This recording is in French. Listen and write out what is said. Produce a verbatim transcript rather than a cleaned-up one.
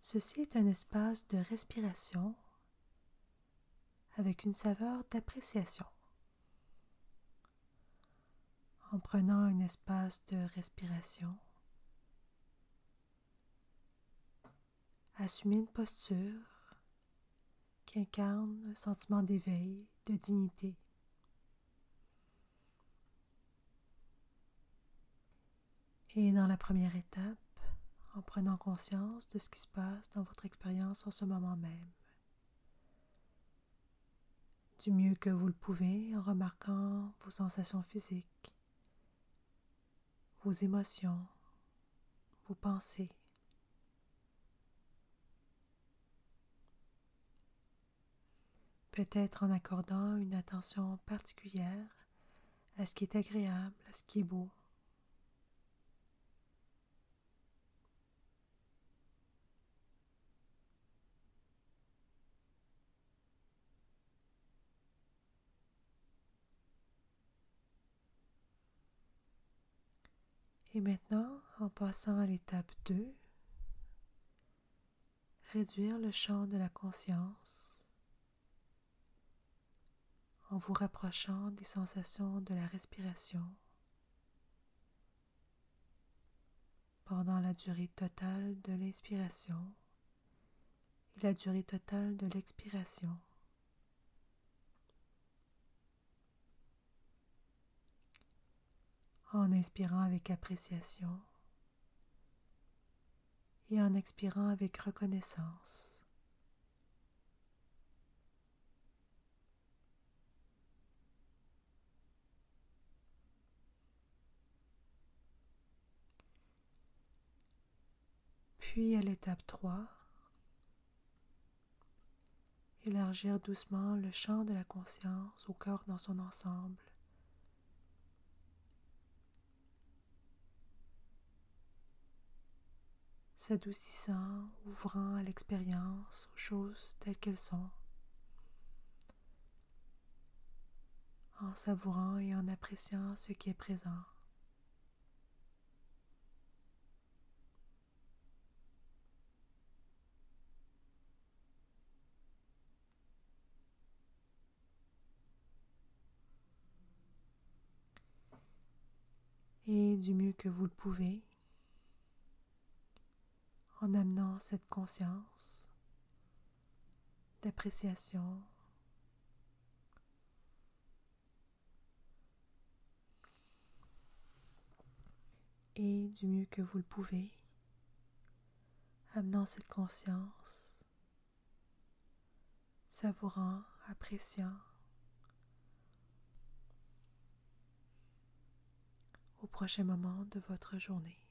Ceci est un espace de respiration avec une saveur d'appréciation. En prenant un espace de respiration, assumez une posture qui incarne un sentiment d'éveil, de dignité. Et dans la première étape, en prenant conscience de ce qui se passe dans votre expérience en ce moment même. Du mieux que vous le pouvez en remarquant vos sensations physiques, vos émotions, vos pensées. Peut-être en accordant une attention particulière à ce qui est agréable, à ce qui est beau. Et maintenant, en passant à l'étape deux, réduire le champ de la conscience en vous rapprochant des sensations de la respiration pendant la durée totale de l'inspiration et la durée totale de l'expiration. En inspirant avec appréciation et en expirant avec reconnaissance. Puis à l'étape trois, élargir doucement le champ de la conscience au corps dans son ensemble. S'adoucissant, ouvrant à l'expérience, aux choses telles qu'elles sont, en savourant et en appréciant ce qui est présent. Et du mieux que vous le pouvez, en amenant cette conscience d'appréciation, et du mieux que vous le pouvez, amenant cette conscience, savourant, appréciant, au prochain moment de votre journée.